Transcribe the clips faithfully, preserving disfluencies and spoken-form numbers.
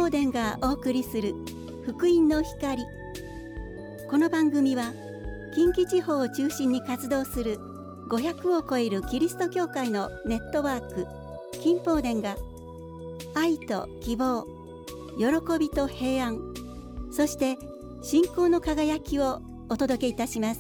宝殿がお送りする福音の光。この番組は近畿地方を中心に活動するごひゃくを超えるキリスト教会のネットワーク金宝殿が愛と希望、喜びと平安、そして信仰の輝きをお届けいたします。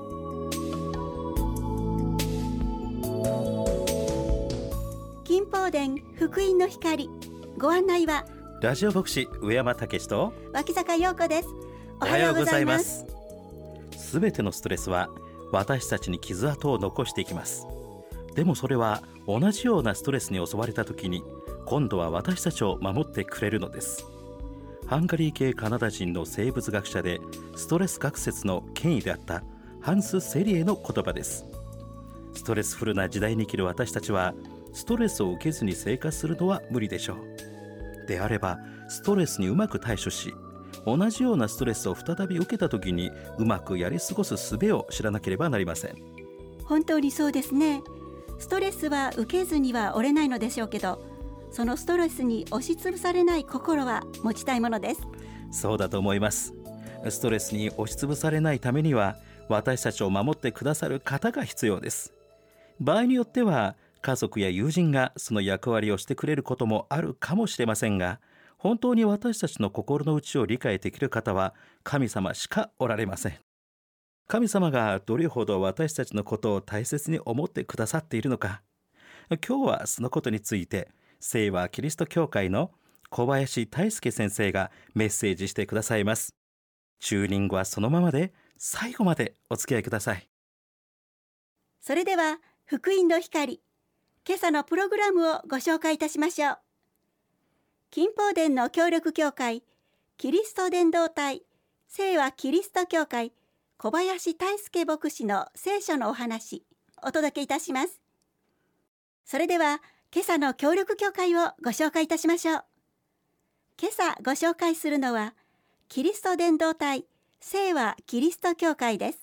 金宝殿福音の光、ご案内はラジオ牧師上山武と脇坂陽子です。 おはようございます。すべてのストレスは私たちに傷跡を残していきます。でもそれは同じようなストレスに襲われた時に今度は私たちを守ってくれるのです。ハンガリー系カナダ人の生物学者でストレス学説の権威であったハンス・セリエの言葉です。ストレスフルな時代に生きる私たちはストレスを受けずに生活するのは無理でしょう。であればストレスにうまく対処し、同じようなストレスを再び受けた時にうまくやり過ごす術を知らなければなりません。 本当にそうですね。ストレスは受けずには折れないのでしょうけど、そのストレスに押しつぶされない心は持ちたいものです。 そうだと思います。ストレスに押しつぶされないためには私たちを守ってくださる方が必要です。場合によっては家族や友人がその役割をしてくれることもあるかもしれませんが、本当に私たちの心の内を理解できる方は神様しかおられません。神様がどれほど私たちのことを大切に思ってくださっているのか、今日はそのことについて聖和キリスト教会の小林大輔先生がメッセージしてくださいます。チューニングはそのままで最後までお付き合いください。 それでは福音の光、今朝のプログラムをご紹介いたしましょう。金宝殿の協力協会キリスト伝道隊聖和キリスト教会小林大輔牧師の聖書のお話、お届けいたします。それでは今朝の協力協会をご紹介いたしましょう。今朝ご紹介するのはキリスト伝道隊聖和キリスト教会です。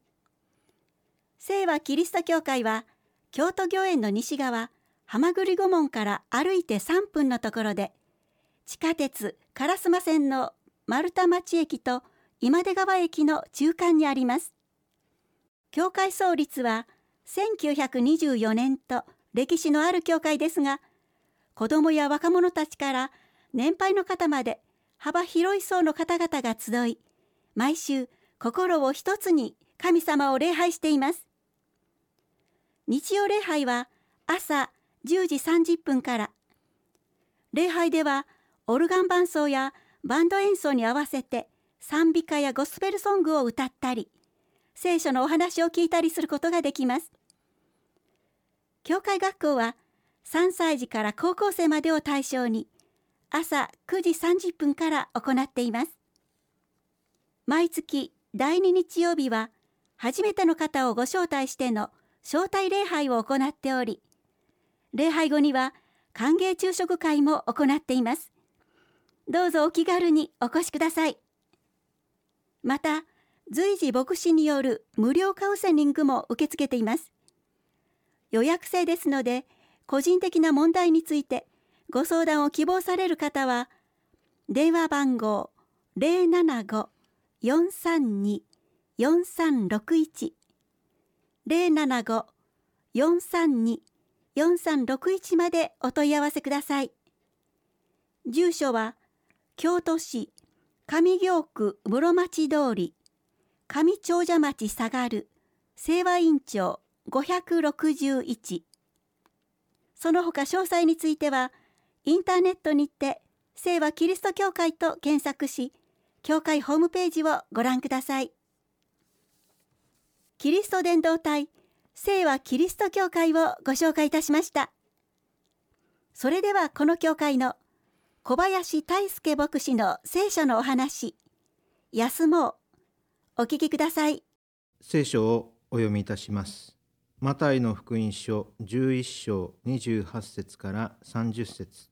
聖和キリスト教会は京都御苑の西側浜栗御門から歩いてさんぷんのところで、地下鉄烏丸線の丸太町駅と今出川駅の中間にあります。教会創立はせんきゅうひゃくにじゅうよねんと歴史のある教会ですが、子どもや若者たちから年配の方まで幅広い層の方々が集い、毎週心を一つに神様を礼拝しています。日曜礼拝は朝じゅうじさんじゅっぷんから。礼拝ではオルガン伴奏やバンド演奏に合わせて賛美歌やゴスペルソングを歌ったり、聖書のお話を聞いたりすることができます。教会学校はさんさい児から高校生までを対象に朝くじさんじゅっぷんから行っています。毎月だいに日曜日は初めての方をご招待しての招待礼拝を行っており、礼拝後には歓迎昼食会も行っています。どうぞお気軽にお越しください。また、随時牧師による無料カウンセリングも受け付けています。予約制ですので、個人的な問題についてご相談を希望される方は、電話番号 ゼロななご よんさんに よんさんろくいち ゼロななご よんさんに よんさんろくいちまでお問い合わせください。住所は京都市上京区室町通り上長者町下がる清和院町ごひゃくろくじゅういち。その他詳細についてはインターネットにて聖和キリスト教会と検索し、教会ホームページをご覧ください。キリスト伝道隊聖和キリスト教会をご紹介いたしました。それではこの教会の小林大輔牧師の聖書のお話、休もう、お聞きください。 聖書をお読みいたします。マタイの福音書じゅういっ章にじゅうはち節からさんじゅっ節。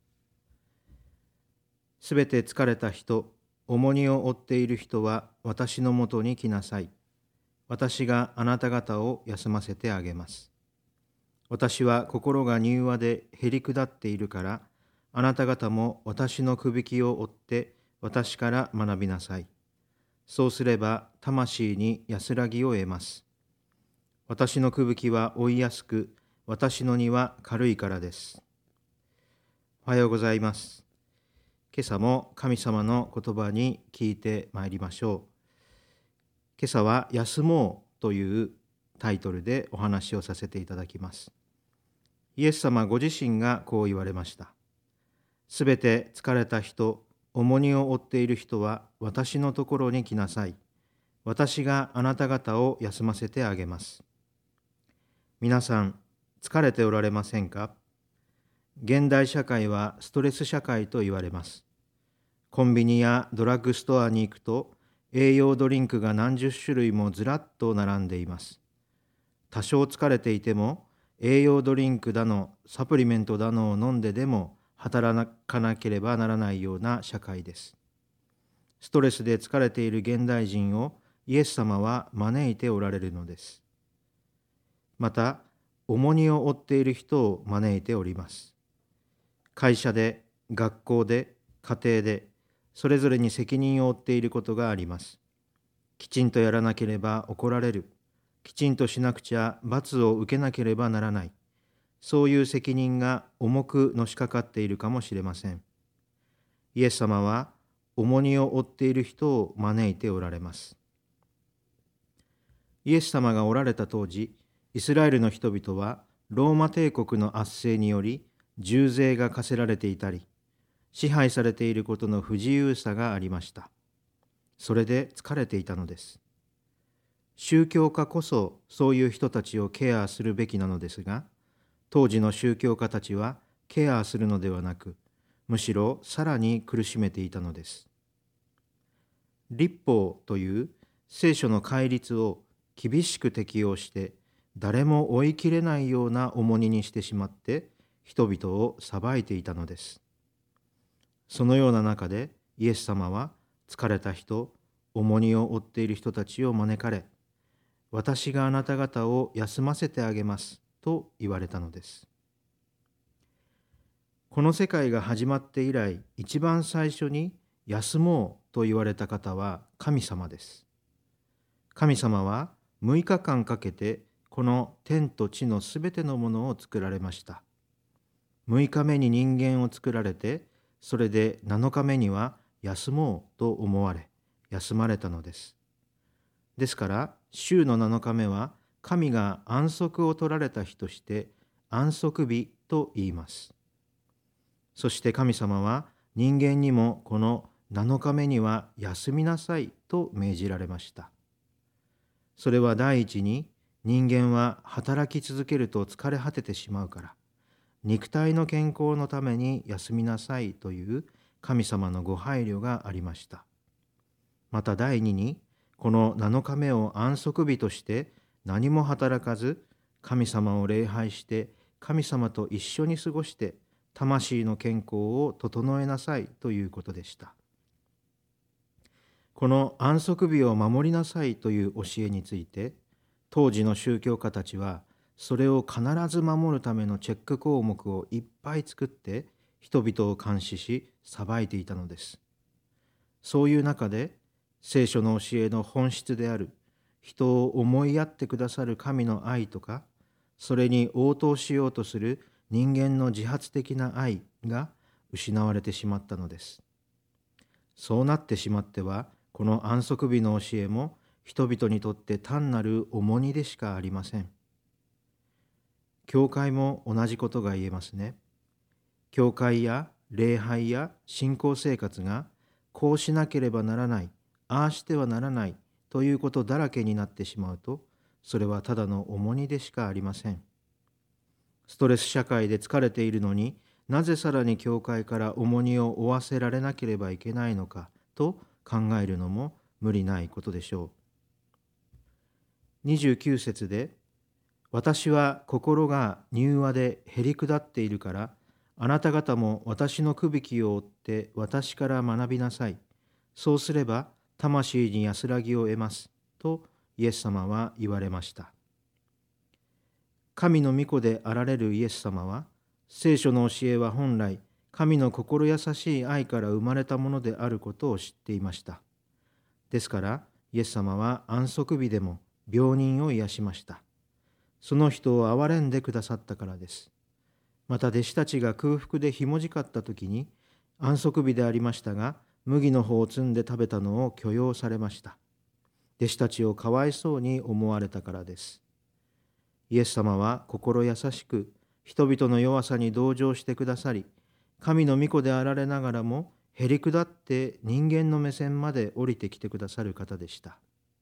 すべて疲れた人、重荷を負っている人は私のもとに来なさい。私があなた方を休ませてあげます。私は心が柔和でへりくだっているから、 あなた方も私のくびきを追って私から学びなさい。そうすれば魂に安らぎを得ます。私のくびきは追いやすく、私の荷は軽いからです。おはようございます。今朝も神様の言葉に聞いてまいりましょう。今朝は休もうというタイトルでお話をさせていただきます。イエス様ご自身がこう言われました。すべて疲れた人、重荷を負っている人は私のところに来なさい。私があなた方を休ませてあげます。皆さん、疲れておられませんか？現代社会はストレス社会と言われます。コンビニやドラッグストアに行くと、栄養ドリンクが何十種類もずらっと並んでいます。多少疲れていても、栄養ドリンクだの、サプリメントだのを飲んででも働かなければならないような社会です。ストレスで疲れている現代人をイエス様は招いておられるのです。また、重荷を負っている人を招いております。会社で、学校で、家庭で、それぞれに責任を負っていることがあります。きちんとやらなければ怒られる。きちんとしなくちゃ罰を受けなければならない。そういう責任が重くのしかかっているかもしれません。イエス様は重荷を負っている人を招いておられます。イエス様がおられた当時、イスラエルの人々はローマ帝国の圧政により重税が課せられていたり、支配されていることの不自由さがありました。それで疲れていたのです。宗教家こそそういう人たちをケアするべきなのですが、当時の宗教家たちはケアするのではなく、むしろさらに苦しめていたのです。律法という聖書の戒律を厳しく適用して、誰も追いきれないような重荷にしてしまって人々を裁いていたのです。そのような中でイエス様は疲れた人、重荷を負っている人たちを招かれ、私があなた方を休ませてあげますと言われたのです。この世界が始まって以来、一番最初に休もうと言われた方は神様です。神様はむいかかんかけてこの天と地のすべてのものを作られました。むいかめに人間を作られて、それでなのかめには休もうと思われ、休まれたのです。ですから、週のなのかめは神が安息を取られた日として安息日と言います。そして神様は人間にもこのなのかめには休みなさいと命じられました。それは第一に、人間は働き続けると疲れ果ててしまうから、肉体の健康のために休みなさいという神様のご配慮がありました。また第二に、このなのかめを安息日として何も働かず、神様を礼拝して神様と一緒に過ごして魂の健康を整えなさいということでした。この安息日を守りなさいという教えについて、当時の宗教家たちはそれを必ず守るためのチェック項目をいっぱい作って人々を監視し裁いていたのです。そういう中で聖書の教えの本質である人を思いやってくださる神の愛とか、それに応答しようとする人間の自発的な愛が失われてしまったのです。そうなってしまっては、この安息日の教えも人々にとって単なる重荷でしかありません。教会も同じことが言えますね。教会や礼拝や信仰生活がこうしなければならない、ああしてはならないということだらけになってしまうと、それはただの重荷でしかありません。ストレス社会で疲れているのに、なぜさらに教会から重荷を負わせられなければいけないのかと考えるのも無理ないことでしょう。にじゅうきゅう節で、私は心が柔和でへりくだっているから、あなた方も私のくびきを追って私から学びなさい。そうすれば魂に安らぎを得ます。とイエス様は言われました。神の御子であられるイエス様は、聖書の教えは本来、 神の心優しい愛から生まれたものであることを知っていました。ですからイエス様は安息日でも病人を癒しました。その人を憐れんでくださったからです。また弟子たちが空腹でひもじかった時に、安息日でありましたが麦の穂を摘んで食べたのを許容されました。弟子たちをかわいそうに思われたからです。イエス様は心優しく、人々の弱さに同情してくださり、神の御子であられながらもへりくだって人間の目線まで降りてきてくださる方でした。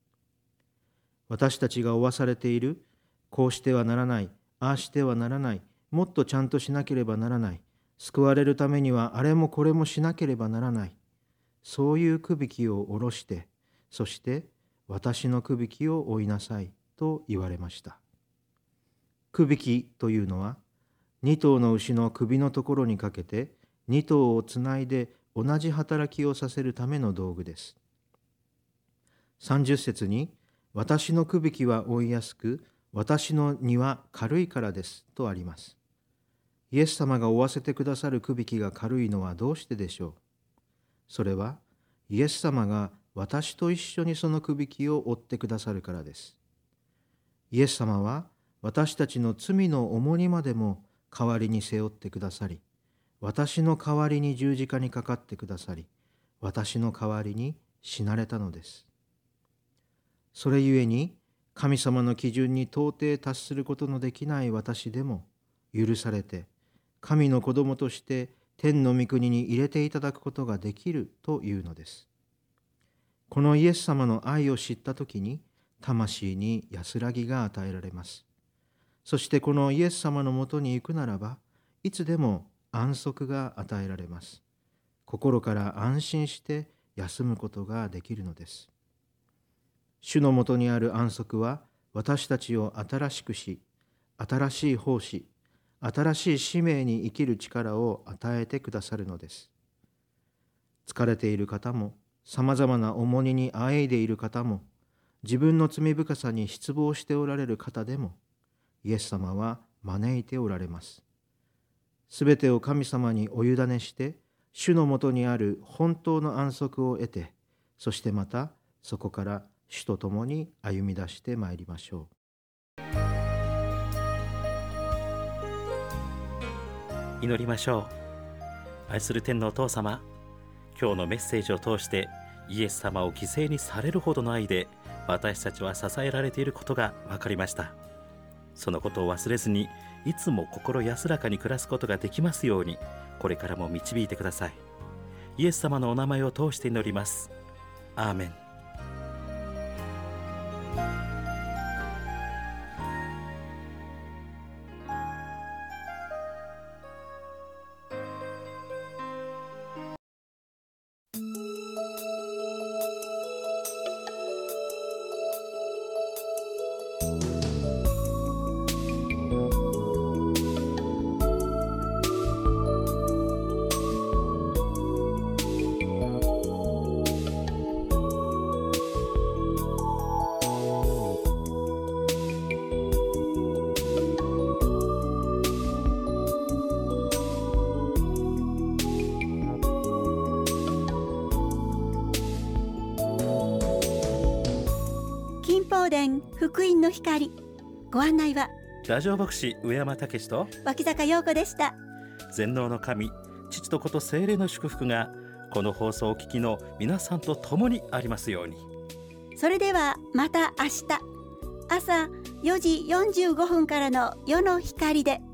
私たちが負わされている、こうしてはならない、ああしてはならない、もっとちゃんとしなければならない、救われるためにはあれもこれもしなければならない、そういうくびきを下ろして、そして私のくびきを負いなさいと言われました。くびきというのは、二頭の牛の首のところにかけて二頭をつないで同じ働きをさせるための道具です。さんじゅっ節に、私のくびきは負いやすく、私の荷は軽いからですとあります。イエス様が負わせてくださるくびきが軽いのはどうしてでしょう。それはイエス様が私と一緒にそのくびきを負ってくださるからです。イエス様は私たちの罪の重荷までも代わりに背負ってくださり、私の代わりに十字架にかかってくださり、私の代わりに死なれたのです。それゆえに、神様の基準に到底達することのできない私でも許されて、神の子供として天の御国に入れていただくことができるというのです。このイエス様の愛を知ったときに、魂に安らぎが与えられます。そしてこのイエス様のもとに行くならば、いつでも安息が与えられます。心から安心して休むことができるのです。主のもとにある安息は、私たちを新しくし、新しい奉仕、新しい使命に生きる力を与えてくださるのです。疲れている方も、さまざまな重荷にあえいでいる方も、自分の罪深さに失望しておられる方でも、イエス様は招いておられます。すべてを神様にお委ねして、主のもとにある本当の安息を得て、そしてまたそこから主と共に歩み出してまいりましょう。 祈りましょう。愛する天のお父様、今日のメッセージを通してイエス様を犠牲にされるほどの愛で私たちは支えられていることが分かりました。そのことを忘れずに、いつも心安らかに暮らすことができますように、これからも導いてください。イエス様のお名前を通して祈ります。アーメン。 宝殿福音の光、ご案内はラジオ牧師上山武史と脇坂陽子でした。 全能の神、父と子と聖霊の祝福がこの放送を聞きの皆さんと共にありますように。 それではまた明日朝よじよんじゅうごふんからの夜の光で